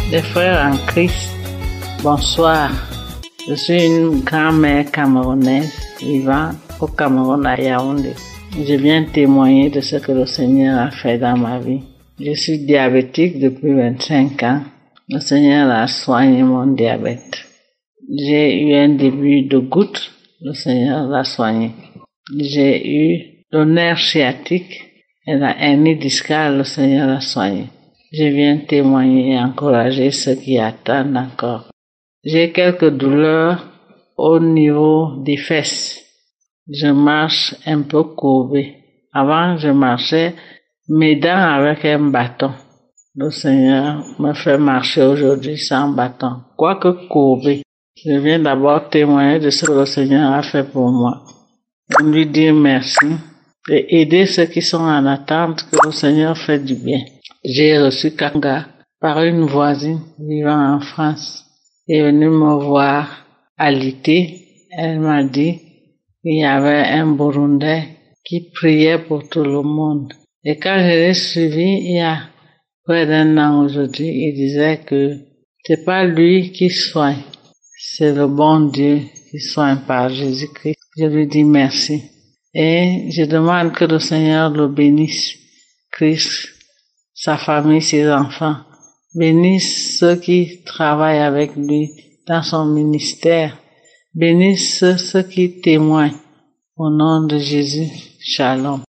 Les frères en Christ, bonsoir. Je suis une grand-mère camerounaise vivant au Cameroun à Yaoundé. Je viens témoigner de ce que le Seigneur a fait dans ma vie. Je suis diabétique depuis 25 ans. Le Seigneur a soigné mon diabète. J'ai eu un début de goutte. Le Seigneur l'a soigné. J'ai eu le nerf sciatique et la hernie discale. Le Seigneur l'a soigné. Je viens témoigner et encourager ceux qui attendent encore. J'ai quelques douleurs au niveau des fesses. Je marche un peu courbé. Avant, je marchais mes dents avec un bâton. Le Seigneur me fait marcher aujourd'hui sans bâton, quoique courbé. Je viens d'abord témoigner de ce que le Seigneur a fait pour moi. Je lui dire merci et aider ceux qui sont en attente que le Seigneur fait du bien. J'ai reçu Kanga par une voisine vivant en France. Elle est venue me voir à l'été. Elle m'a dit qu'il y avait un Burundais qui priait pour tout le monde. Et quand je l'ai suivi, il y a près d'un an aujourd'hui, il disait que c'est pas lui qui soigne, c'est le bon Dieu qui soigne par Jésus-Christ. Je lui dis merci. Et je demande que le Seigneur le bénisse, Christ, sa famille, ses enfants. Bénisse ceux qui travaillent avec lui dans son ministère. Bénisse ceux qui témoignent. Au nom de Jésus, Shalom.